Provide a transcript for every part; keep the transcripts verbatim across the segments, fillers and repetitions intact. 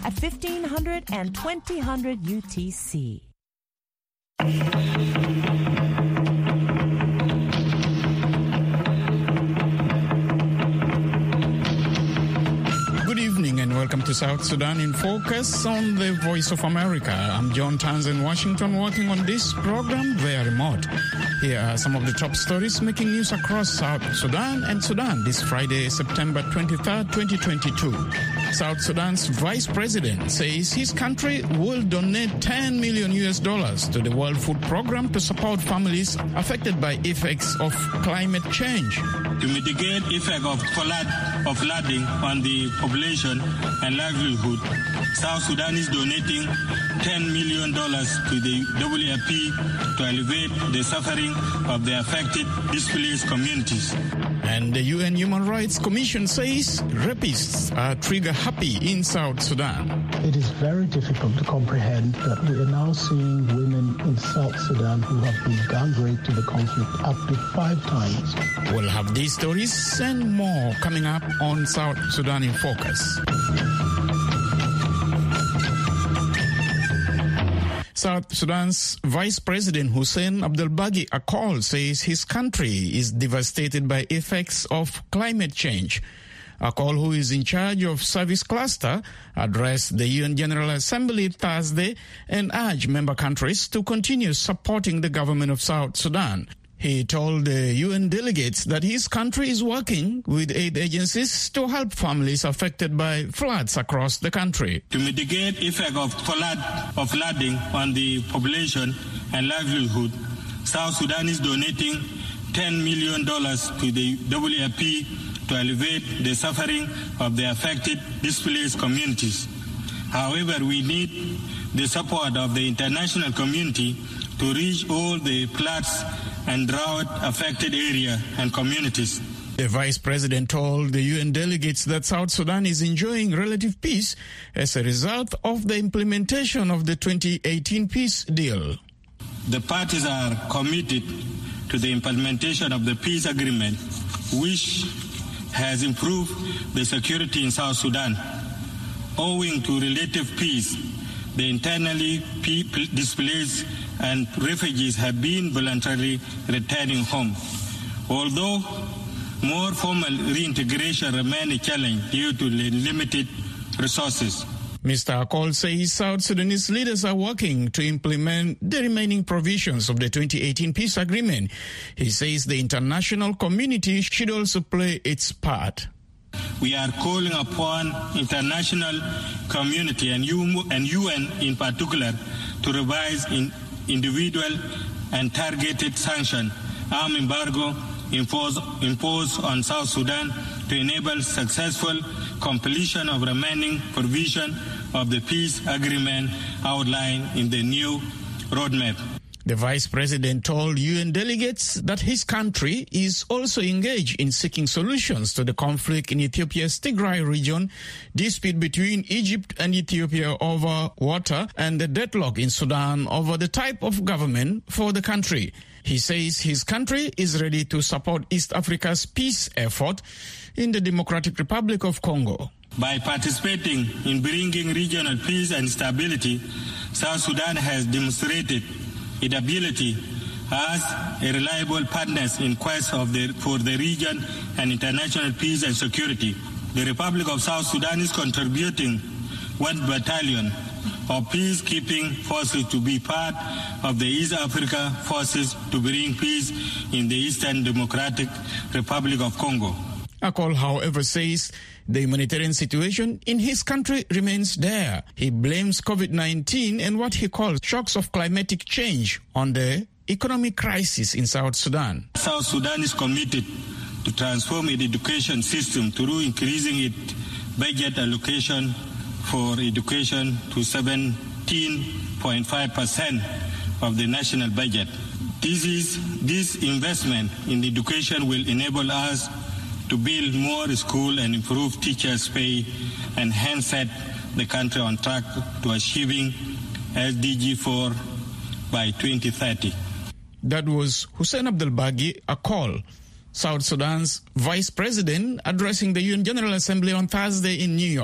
at fifteen hundred and twenty hundred U T C. Good evening and welcome to South Sudan in Focus on the Voice of America. I'm John Tanz in Washington, working on this program via remote. Here are some of the top stories making news across South Sudan and Sudan this Friday, September twenty-third, twenty twenty-two. South Sudan's vice president says his country will donate ten million U S dollars to the World Food Program to support families affected by effects of climate change. To mitigate effect of flood of flooding on the population and livelihood, South Sudan is donating ten million dollars to the W F P to alleviate the suffering of the affected displaced communities. And the U N Human Rights Commission says rapists are trigger happy in South Sudan. It is very difficult to comprehend that we are now seeing women in South Sudan who have been gang raped in the conflict up to five times. We'll have these stories and more coming up on South Sudan in Focus. South Sudan's Vice President Hussein Abdul Bagi Akol says his country is devastated by effects of climate change. Akol, who is in charge of Service Cluster, addressed the U N General Assembly Thursday and urged member countries to continue supporting the government of South Sudan. He told the U N delegates that his country is working with aid agencies to help families affected by floods across the country. To mitigate effect of flood of flooding on the population and livelihood, South Sudan is donating ten million dollars to the W F P to alleviate the suffering of the affected displaced communities. However, we need the support of the international community to reach all the floods and drought-affected area and communities. The Vice President told the U N delegates that South Sudan is enjoying relative peace as a result of the implementation of the twenty eighteen peace deal. The parties are committed to the implementation of the peace agreement, which has improved the security in South Sudan. Owing to relative peace, the internally displaced and refugees have been voluntarily returning home. Although more formal reintegration remains a challenge due to limited resources. Mister Akol says South Sudanese leaders are working to implement the remaining provisions of the twenty eighteen peace agreement. He says the international community should also play its part. We are calling upon international community and U N in particular to revise in individual and targeted sanction, arm embargo imposed, imposed on South Sudan to enable successful completion of remaining provision of the peace agreement outlined in the new roadmap. The Vice President told U N delegates that his country is also engaged in seeking solutions to the conflict in Ethiopia's Tigray region, dispute between Egypt and Ethiopia over water, and the deadlock in Sudan over the type of government for the country. He says his country is ready to support East Africa's peace effort in the Democratic Republic of Congo. By participating in bringing regional peace and stability, South Sudan has demonstrated its ability as a reliable partner in quest of the, for the region and international peace and security. The Republic of South Sudan is contributing one battalion of peacekeeping forces to be part of the East Africa forces to bring peace in the Eastern Democratic Republic of Congo. Akol, however, says the humanitarian situation in his country remains dire. He blames COVID nineteen and what he calls shocks of climatic change on the economic crisis in South Sudan. South Sudan is committed to transform its education system through increasing its budget allocation for education to seventeen point five percent of the national budget. This is this investment in education will enable us to build more schools and improve teachers' pay and hence set the country on track to achieving S D G four by twenty thirty. That was Hussein Abdul Bagi Akol, South Sudan's vice president, addressing the U N General Assembly on Thursday in New York.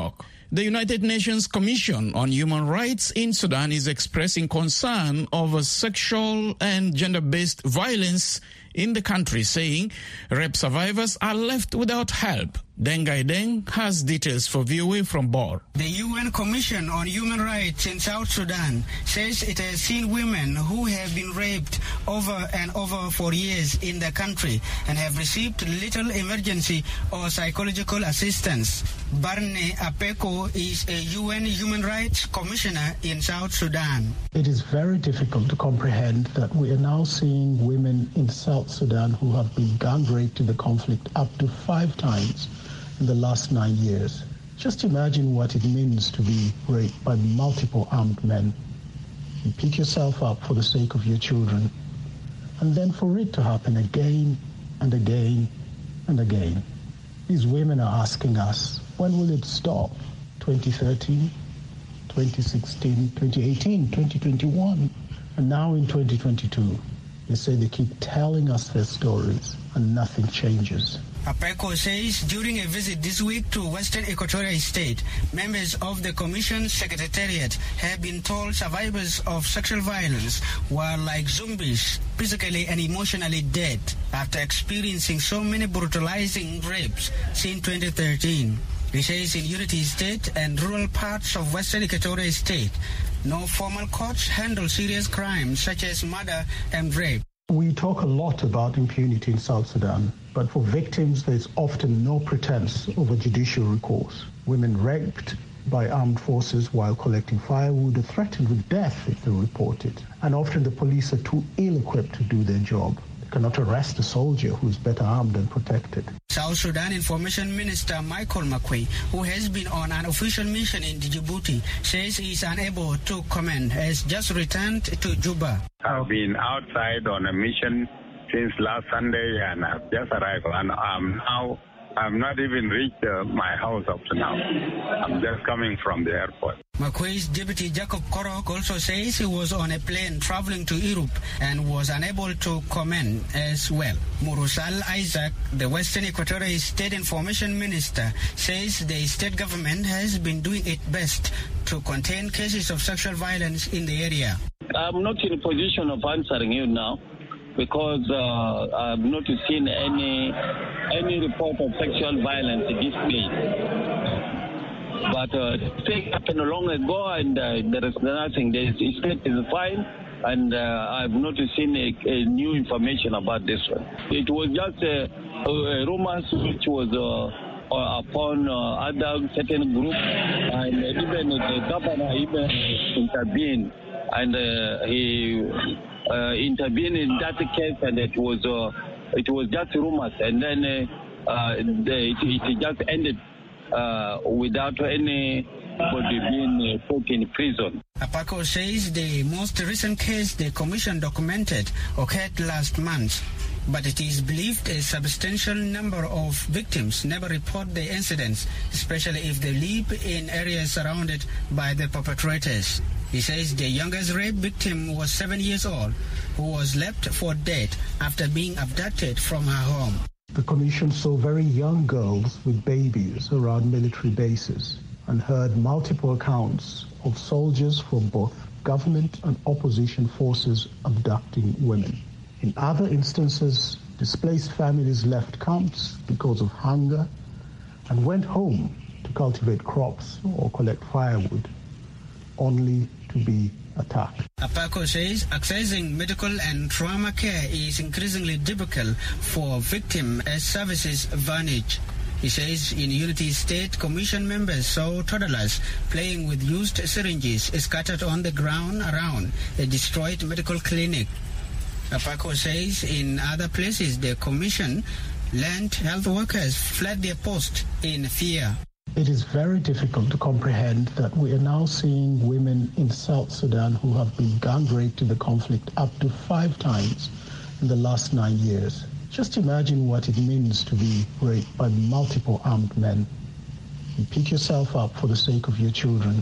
The United Nations Commission on Human Rights in Sudan is expressing concern over sexual and gender-based violence in the country, saying rape survivors are left without help. Dengai Deng has details for V O A from Bor. The U N Commission on Human Rights in South Sudan says it has seen women who have been raped over and over for years in the country and have received little emergency or psychological assistance. Barney Apeko is a U N Human Rights Commissioner in South Sudan. It is very difficult to comprehend that we are now seeing women in South Sudan who have been gang raped in the conflict up to five times in the last nine years. Just imagine what it means to be raped by multiple armed men. You pick yourself up for the sake of your children, and then for it to happen again and again and again. These women are asking us, when will it stop? twenty thirteen, twenty sixteen, twenty eighteen, twenty twenty-one, and now in twenty twenty-two. They say they keep telling us their stories and nothing changes. Apeko says during a visit this week to Western Equatoria State, members of the Commission's Secretariat have been told survivors of sexual violence were like zombies, physically and emotionally dead after experiencing so many brutalizing rapes since twenty thirteen. He says in Unity State and rural parts of Western Equatoria State, no formal courts handle serious crimes such as murder and rape. We talk a lot about impunity in South Sudan, but for victims, there's often no pretense of a judicial recourse. Women raped by armed forces while collecting firewood are threatened with death if they report it. And often the police are too ill-equipped to do their job. They cannot arrest a soldier who is better armed and protected. South Sudan Information Minister Michael Makwei, who has been on an official mission in Djibouti, says he is unable to comment, has just returned to Juba. I've been outside on a mission since last Sunday and I've just arrived and I'm now, I've not even reached uh, my house up to now. I'm just coming from the airport. Makwei's deputy Jacob Korok also says he was on a plane traveling to Europe and was unable to comment as well. Murusal Isaac, the Western Equatorial State Information Minister, says the state government has been doing its best to contain cases of sexual violence in the area. I'm not in a position of answering you now because uh, I've not seen any any report of sexual violence in this place. But uh, things happened long ago, and uh, there is nothing. The state is fine, and uh, I've not seen a, a new information about this one. It was just a, a rumors which was uh, uh, upon uh, other certain groups, and even the governor even intervened, and uh, he uh, intervened in that case, and it was uh, it was just rumors, and then uh, uh, the, it, it just ended. Uh, without anybody being uh, put in prison. Apako says the most recent case the commission documented occurred last month, but it is believed a substantial number of victims never report the incidents, especially if they live in areas surrounded by the perpetrators. He says the youngest rape victim was seven years old, who was left for dead after being abducted from her home. The Commission saw very young girls with babies around military bases and heard multiple accounts of soldiers from both government and opposition forces abducting women. In other instances, displaced families left camps because of hunger and went home to cultivate crops or collect firewood, only to be attacked. Apako says accessing medical and trauma care is increasingly difficult for victims as services vanish. He says in Unity State, Commission members saw toddlers playing with used syringes scattered on the ground around a destroyed medical clinic. Apako says in other places the Commission learned health workers fled their post in fear. It is very difficult to comprehend that we are now seeing women in South Sudan who have been gang raped in the conflict up to five times in the last nine years. Just imagine what it means to be raped by multiple armed men. You pick yourself up for the sake of your children,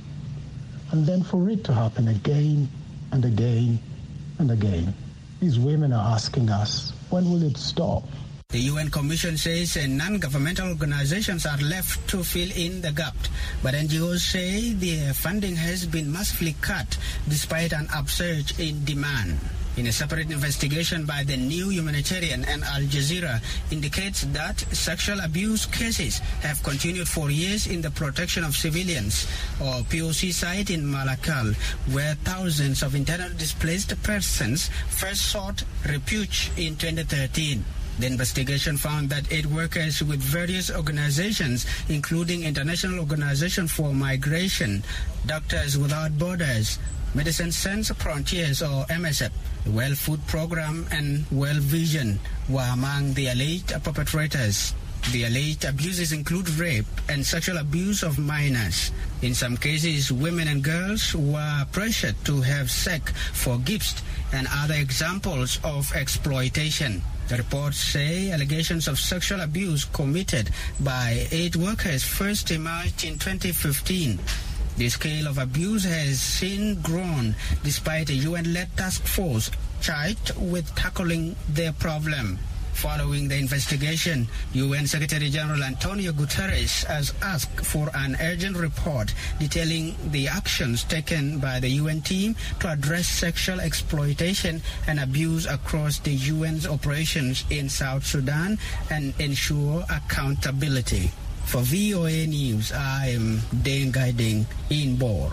and then for it to happen again and again and again. These women are asking us, when will it stop? The U N Commission says uh, non-governmental organizations are left to fill in the gap, but N G Os say their funding has been massively cut despite an upsurge in demand. In a separate investigation by the New Humanitarian and Al Jazeera indicates that sexual abuse cases have continued for years in the Protection of Civilians, or P O C site in Malakal, where thousands of internally displaced persons first sought refuge in twenty thirteen. The investigation found that aid workers with various organizations, including International Organization for Migration, Doctors Without Borders, Medicines Sans Frontiers or M S F, the World Food Program and World Vision were among the alleged perpetrators. The alleged abuses include rape and sexual abuse of minors. In some cases, women and girls were pressured to have sex for gifts and other examples of exploitation. The reports say allegations of sexual abuse committed by aid workers first emerged in twenty fifteen. The scale of abuse has since grown despite a U N-led task force charged with tackling the problem. Following the investigation, U N Secretary-General Antonio Guterres has asked for an urgent report detailing the actions taken by the U N team to address sexual exploitation and abuse across the U N's operations in South Sudan and ensure accountability. For V O A News, I am Dane Guiding in Bor.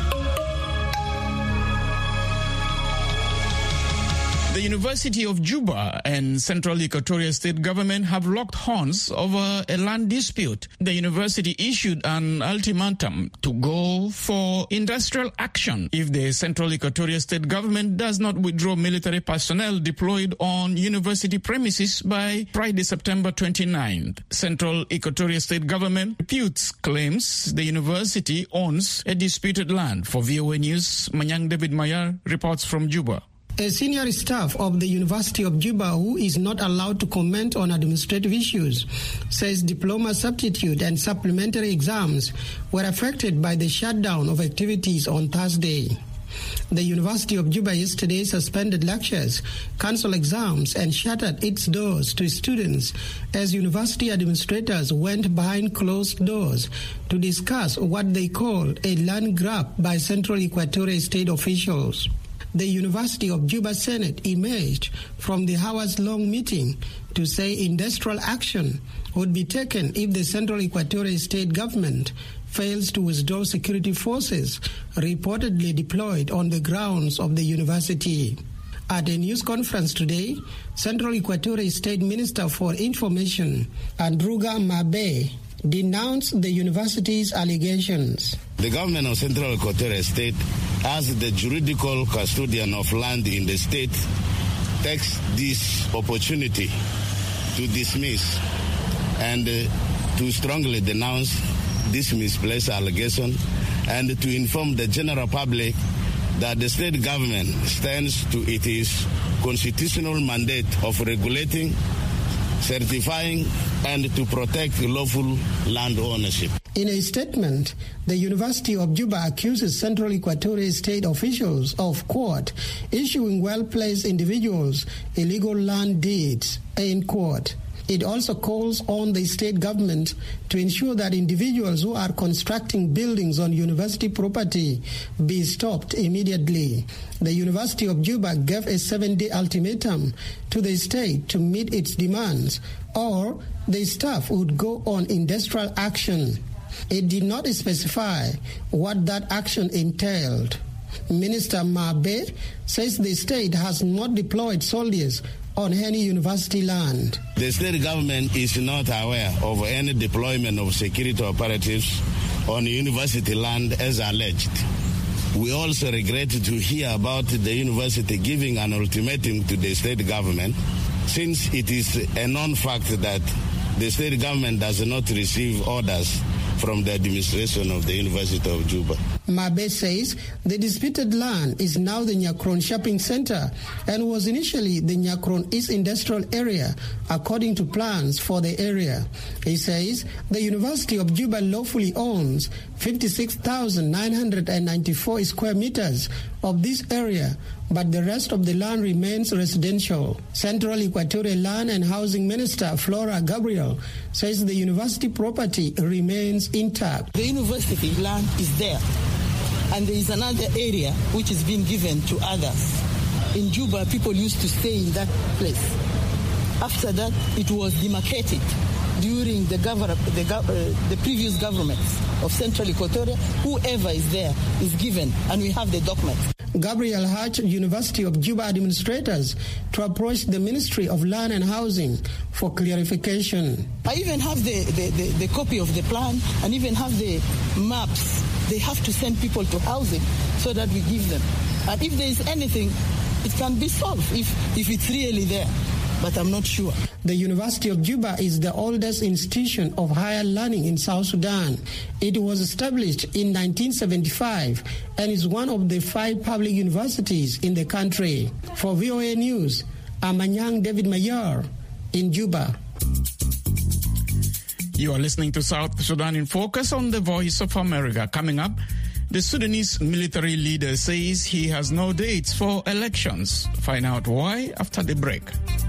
The University of Juba and Central Equatoria State Government have locked horns over a land dispute. The university issued an ultimatum to go for industrial action if the Central Equatoria State Government does not withdraw military personnel deployed on university premises by Friday, September twenty-ninth. Central Equatoria State Government refutes claims the university owns a disputed land. For V O A News, Manyang David Mayar reports from Juba. A senior staff of the University of Juba, who is not allowed to comment on administrative issues, says diploma substitute and supplementary exams were affected by the shutdown of activities on Thursday. The University of Juba yesterday suspended lectures, cancelled exams, and shuttered its doors to students as university administrators went behind closed doors to discuss what they called a land grab by Central Equatorial State officials. The University of Juba Senate emerged from the hours-long meeting to say industrial action would be taken if the Central Equatorial State Government fails to withdraw security forces reportedly deployed on the grounds of the university. At a news conference today, Central Equatorial State Minister for Information, Andruga Mabe, denounced the university's allegations. The government of Central Equatorial State, as the juridical custodian of land in the state, takes this opportunity to dismiss and uh, to strongly denounce this misplaced allegation and to inform the general public that the state government stands to its constitutional mandate of regulating, certifying, and to protect lawful land ownership. In a statement, the University of Juba accuses Central Equatorial State officials of, quote, issuing well-placed individuals illegal land deeds, end quote. It also calls on the state government to ensure that individuals who are constructing buildings on university property be stopped immediately. The University of Juba gave a seven-day ultimatum to the state to meet its demands, or the staff would go on industrial action. It did not specify what that action entailed. Minister Mabe says the state has not deployed soldiers on any university land. The state government is not aware of any deployment of security operatives on university land as alleged. We also regret to hear about the university giving an ultimatum to the state government, since it is a known fact that the state government does not receive orders from the administration of the University of Juba. Mabe says the disputed land is now the Nyakron Shopping Center and was initially the Nyakron East Industrial Area, according to plans for the area. He says the University of Juba lawfully owns fifty-six thousand nine hundred ninety-four square meters of this area, but the rest of the land remains residential. Central Equatorial Land and Housing Minister Flora Gabriel says the university property remains intact. The university land is there, and there is another area which is being given to others. In Juba, people used to stay in that place. After that, it was demarcated during the, governor, the, uh, the previous governments of Central Equatoria. Whoever is there is given, and we have the documents. Gabriel urged University of Juba administrators to approach the Ministry of Land and Housing for clarification. I even have the, the, the, the copy of the plan and even have the maps. They have to send people to housing so that we give them. And if there is anything, it can be solved if, if it's really there. But I'm not sure. The University of Juba is the oldest institution of higher learning in South Sudan. It was established in nineteen seventy-five and is one of the five public universities in the country. For V O A News, I'm Anyang David Mayer in Juba. You are listening to South Sudan in Focus on the Voice of America. Coming up, the Sudanese military leader says he has no dates for elections. Find out why after the break.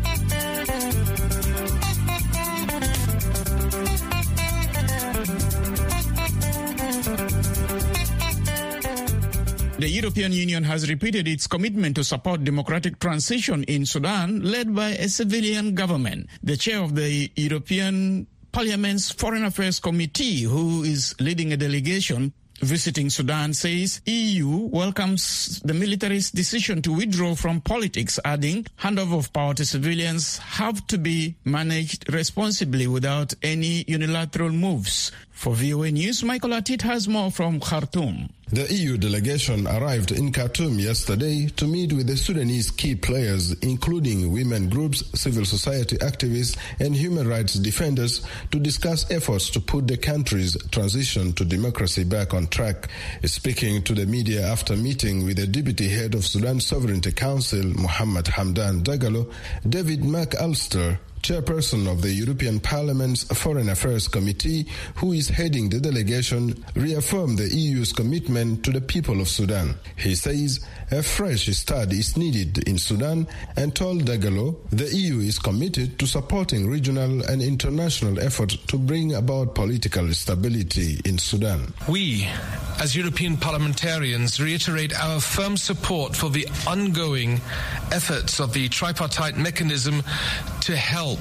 The European Union has repeated its commitment to support democratic transition in Sudan, led by a civilian government. The chair of the European Parliament's Foreign Affairs Committee, who is leading a delegation visiting Sudan, says E U welcomes the military's decision to withdraw from politics, adding handover of power to civilians have to be managed responsibly without any unilateral moves. For V O A News, Michael Atit has more from Khartoum. The E U delegation arrived in Khartoum yesterday to meet with the Sudanese key players, including women groups, civil society activists, and human rights defenders, to discuss efforts to put the country's transition to democracy back on track. Speaking to the media after meeting with the deputy head of Sudan Sovereignty Council, Mohamed Hamdan Dagalo, David McAllister, chairperson of the European Parliament's Foreign Affairs Committee, who is heading the delegation, reaffirmed the E U's commitment to the people of Sudan. He says a fresh start is needed in Sudan and told Dagalo the E U is committed to supporting regional and international efforts to bring about political stability in Sudan. We, as European parliamentarians, reiterate our firm support for the ongoing efforts of the tripartite mechanism to help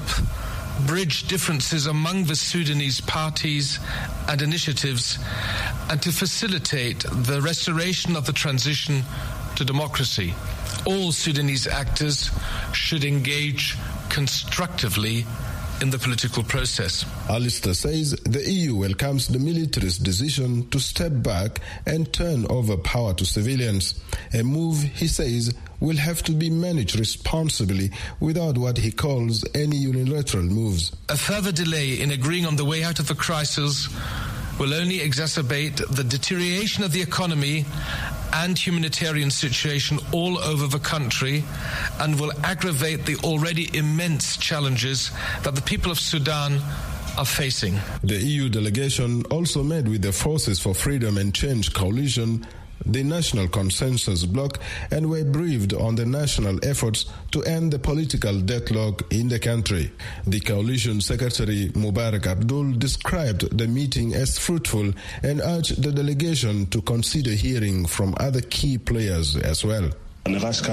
bridge differences among the Sudanese parties and initiatives and to facilitate the restoration of the transition to democracy. All Sudanese actors should engage constructively in the political process. Alistair says the E U welcomes the military's decision to step back and turn over power to civilians, a move, he says, will have to be managed responsibly without what he calls any unilateral moves. A further delay in agreeing on the way out of the crisis will only exacerbate the deterioration of the economy and humanitarian situation all over the country and will aggravate the already immense challenges that the people of Sudan are facing. The E U delegation also met with the Forces for Freedom and Change coalition, the National Consensus Bloc, and were briefed on the national efforts to end the political deadlock in the country. The coalition secretary Mubarak Abdul described the meeting as fruitful and urged the delegation to consider hearing from other key players as well. We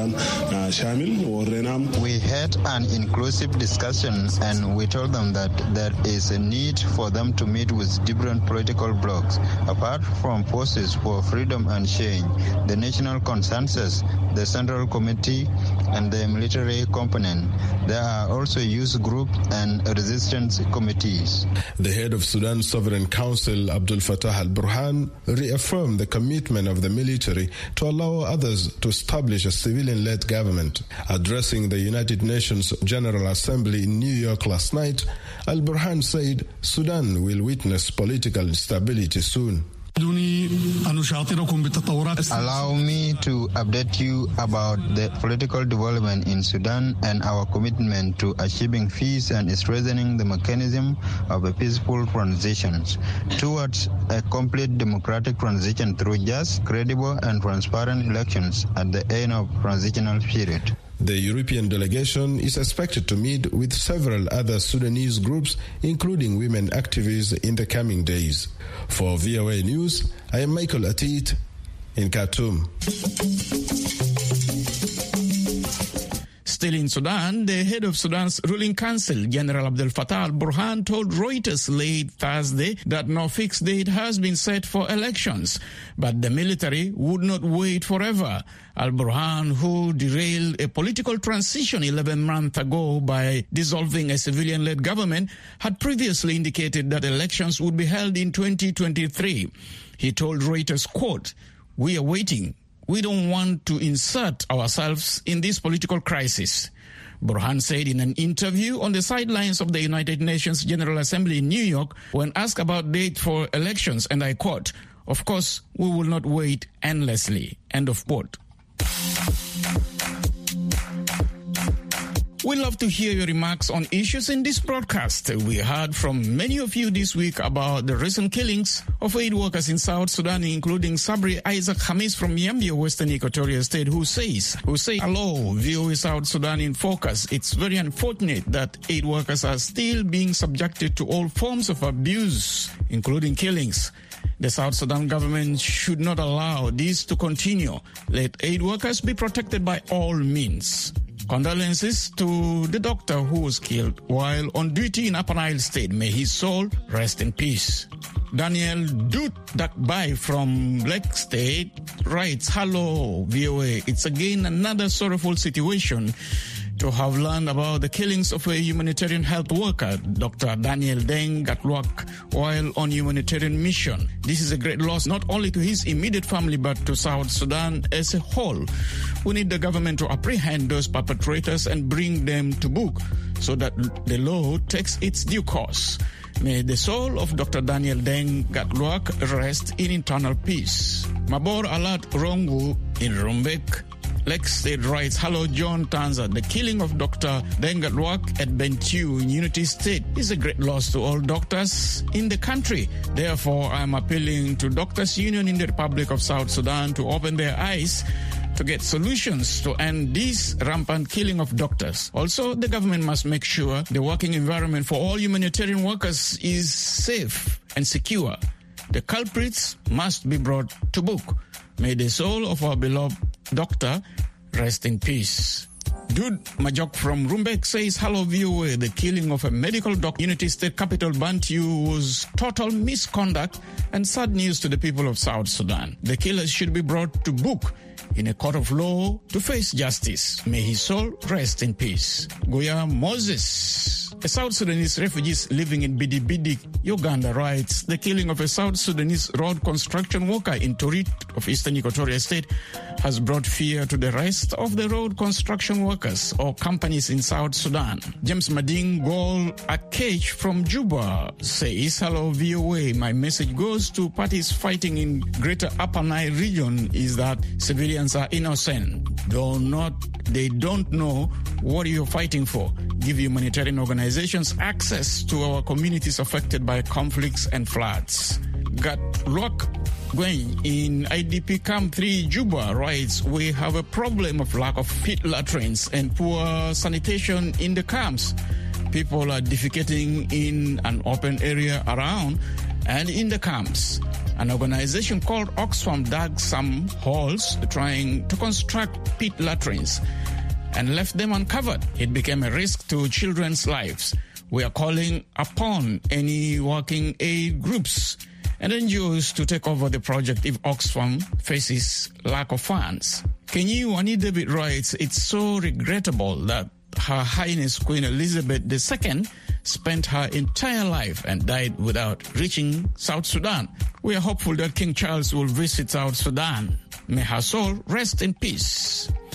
had an inclusive discussion and we told them that there is a need for them to meet with different political blocs. Apart from Forces for Freedom and Change, the National Consensus, the Central Committee, and the military component, there are also youth group and resistance committees. The head of Sudan Sovereign Council, Abdul Fattah al-Burhan, reaffirmed the commitment of the military to allow others to establish a civilian-led government. Addressing the United Nations General Assembly in New York last night, al-Burhan said Sudan will witness political instability soon. Allow me to update you about the political development in Sudan and our commitment to achieving peace and strengthening the mechanism of a peaceful transition towards a complete democratic transition through just, credible, and transparent elections at the end of transitional period. The European delegation is expected to meet with several other Sudanese groups, including women activists, in the coming days. For V O A News, I am Michael Atit in Khartoum. Still in Sudan, the head of Sudan's ruling council, General Abdel Fattah al-Burhan, told Reuters late Thursday that no fixed date has been set for elections, but the military would not wait forever. Al-Burhan, who derailed a political transition eleven months ago by dissolving a civilian-led government, had previously indicated that elections would be held in twenty twenty-three. He told Reuters, quote, "We are waiting. We don't want to insert ourselves in this political crisis." Burhan said in an interview on the sidelines of the United Nations General Assembly in New York when asked about date for elections, and I quote, "Of course, we will not wait endlessly." End of quote. We'd love to hear your remarks on issues in this broadcast. We heard from many of you this week about the recent killings of aid workers in South Sudan, including Sabri Isaac Hamis from Yambio, Western Equatoria State, who says, who say, "Hello, V O A South Sudan in focus. It's very unfortunate that aid workers are still being subjected to all forms of abuse, including killings. The South Sudan government should not allow this to continue. Let aid workers be protected by all means." Condolences to the doctor who was killed while on duty in Upper Nile State. May his soul rest in peace. Daniel Dut Dakbai from Lake State writes, "Hello, V O A. It's again another sorrowful situation to have learned about the killings of a humanitarian health worker, Doctor Daniel Deng Gatluak, while on humanitarian mission. This is a great loss not only to his immediate family but to South Sudan as a whole. We need the government to apprehend those perpetrators and bring them to book so that the law takes its due course. May the soul of Doctor Daniel Deng Gatluak rest in eternal peace." Mabor Alat Rongu in Rumbek, Lake State writes, "Hello, John Tanza. The killing of Doctor Deng Gatluak at Bentiu in Unity State is a great loss to all doctors in the country. Therefore, I am appealing to Doctors Union in the Republic of South Sudan to open their eyes to get solutions to end this rampant killing of doctors. Also, the government must make sure the working environment for all humanitarian workers is safe and secure. The culprits must be brought to book. May the soul of our beloved doctor rest in peace." Dude Majok from Rumbek says, "Hello, V O A. The killing of a medical doctor in Unity State capital Bantu was total misconduct and sad news to the people of South Sudan. The killers should be brought to book in a court of law to face justice. May his soul rest in peace." Goya Moses, a South Sudanese refugee living in Bidi Bidi, Uganda, writes, "The killing of a South Sudanese road construction worker in Torit of Eastern Equatoria State has brought fear to the rest of the road construction workers or companies in South Sudan." James Mading Gol Akech from Juba says, "Hello, V O A. My message goes to parties fighting in Greater Upper Nile region is that civilians are innocent. Do not, they don't know what you're fighting for. Give humanitarian organizations access to our communities affected by conflicts and floods." Gatluak Gwen in I D P Camp three Juba writes, "We have a problem of lack of pit latrines and poor sanitation in the camps. People are defecating in an open area around and in the camps. An organization called Oxfam dug some holes trying to construct pit latrines and left them uncovered. It became a risk to children's lives. We are calling upon any working aid groups and N G Os to take over the project if Oxfam faces lack of funds." Kenyi Wani David writes, "It's so regrettable that Her Highness Queen Elizabeth the Second spent her entire life and died without reaching South Sudan. We are hopeful that King Charles will visit South Sudan. May her soul rest in peace."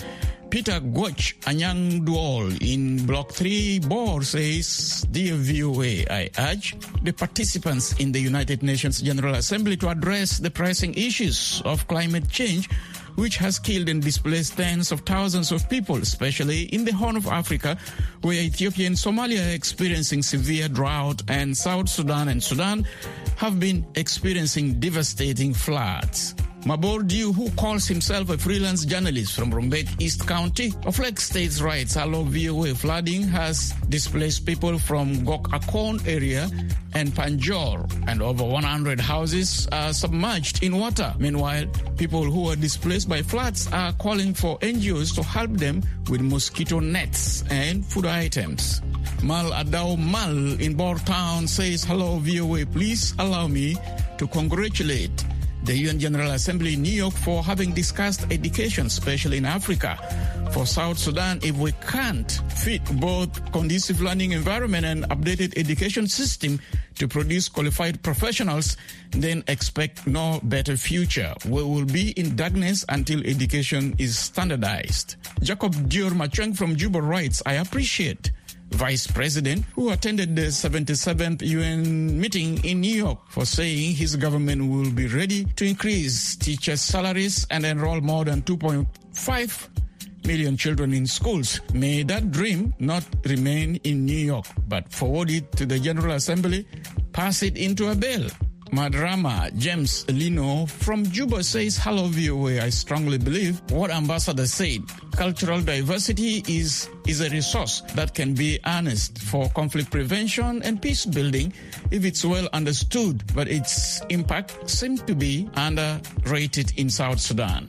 Peter Goch Anyang Duol in Block three, Bor says, Dear V O A, I urge the participants in the United Nations General Assembly to address the pressing issues of climate change, which has killed and displaced tens of thousands of people, especially in the Horn of Africa, where Ethiopia and Somalia are experiencing severe drought, and South Sudan and Sudan have been experiencing devastating floods. Mabor Diu, who calls himself a freelance journalist from Rumbek East County of Lake States, writes, Hello V O A, flooding has displaced people from Gok Akon area and Panjor, and over one hundred houses are submerged in water. Meanwhile, people who are displaced by floods are calling for N G Os to help them with mosquito nets and food items. Mal Adao Mal in Bor Town says, Hello V O A, please allow me to congratulate the U N General Assembly in New York for having discussed education, especially in Africa. For South Sudan, if we can't fit both conducive learning environment and updated education system to produce qualified professionals, then expect no better future. We will be in darkness until education is standardized. Jacob Dior Macheng from Juba writes, I appreciate Vice President, who attended the seventy-seventh U N meeting in New York, for saying his government will be ready to increase teachers' salaries and enroll more than two point five million children in schools. May that dream not remain in New York, but forward it to the General Assembly, pass it into a bill. Madrama James Lino from Juba says, Hello V O A, I strongly believe what Ambassador said. Cultural diversity is, is a resource that can be harnessed for conflict prevention and peace building if it's well understood, but its impact seems to be underrated in South Sudan.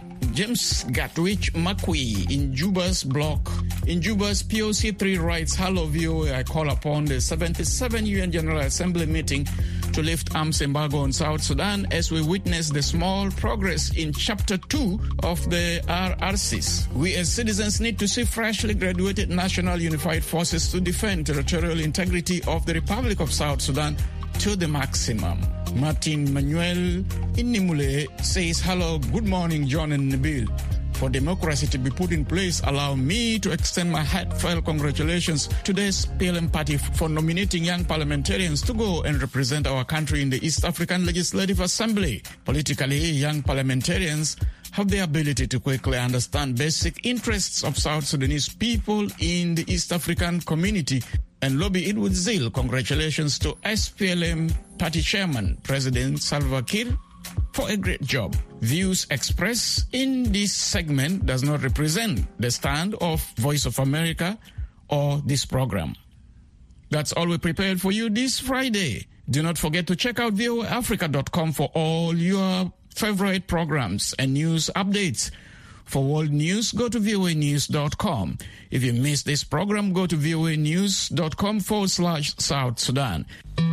James Gatwich Makwi in Juba's block. In Juba's P O C three writes, Hello V O A, I call upon the seventy-seventh U N General Assembly meeting to lift arms embargo on South Sudan as we witness the small progress in Chapter two of the R R Cs. We as citizens need to see freshly graduated National Unified Forces to defend territorial integrity of the Republic of South Sudan to the maximum. Martin Manuel Inimule says, Hello, good morning, John and Nabil. For democracy to be put in place, allow me to extend my heartfelt congratulations to the S P L M party for nominating young parliamentarians to go and represent our country in the East African Legislative Assembly. Politically, young parliamentarians have the ability to quickly understand basic interests of South Sudanese people in the East African community and lobby it with zeal. Congratulations to S P L M party chairman, President Salva Kiir, for a great job. Views expressed in this segment does not represent the stand of Voice of America or this program. That's all we prepared for you this Friday. Do not forget to check out V O A Africa dot com for all your favorite programs and news updates. For world news, go to V O A news dot com. If you missed this program, go to V O A news dot com forward slash South Sudan.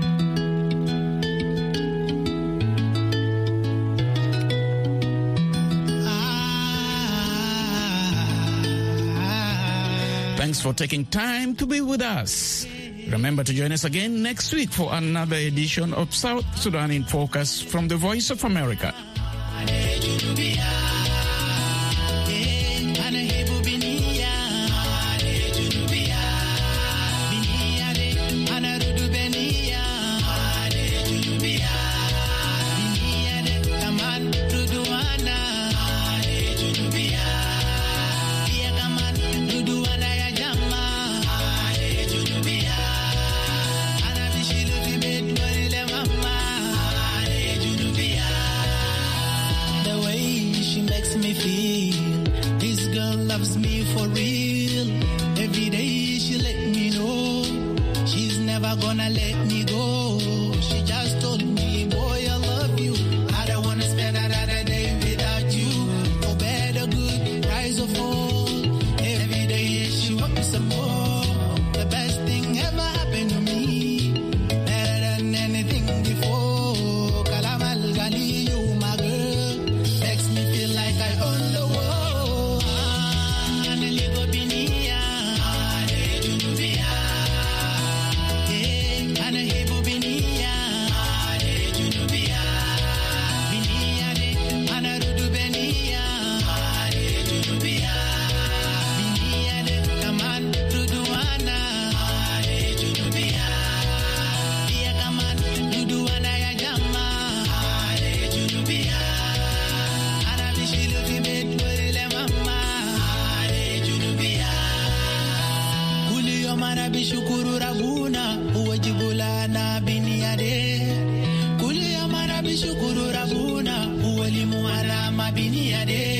Thanks for taking time to be with us. Remember to join us again next week for another edition of South Sudan in Focus from the Voice of America. ni ade